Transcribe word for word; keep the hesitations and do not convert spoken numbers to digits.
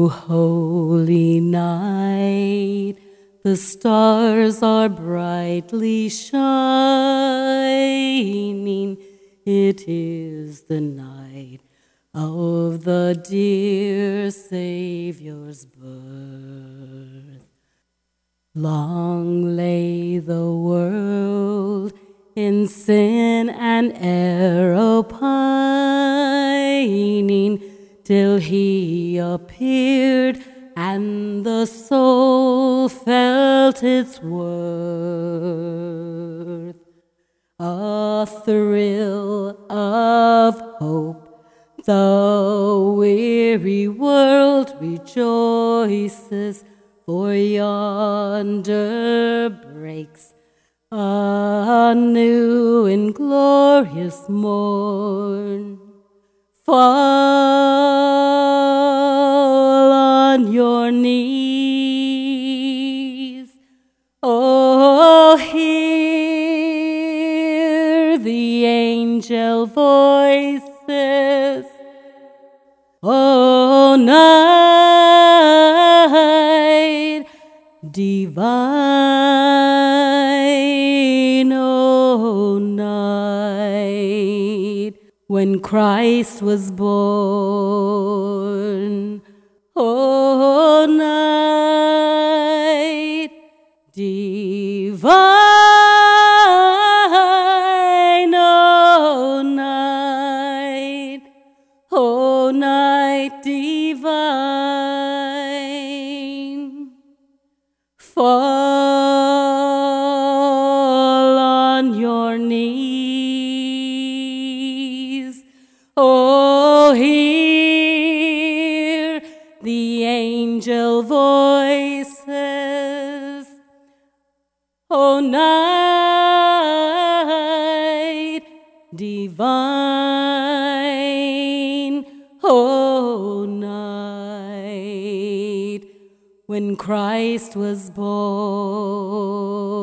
O holy night, the stars are brightly shining. It is the night of the dear Savior's birth. Long lay the world in sin and error pining, till he appeared and the soul felt its worth. A thrill of hope, the weary world rejoices, for yonder breaks a new and glorious morn. Fall on your knees, oh, hear the angel voices, oh, night divine, oh, night when Christ was born, oh, night divine, oh, night, oh, night divine. Fall on your knees, oh, hear the angel voices, oh, night divine, oh, night when Christ was born.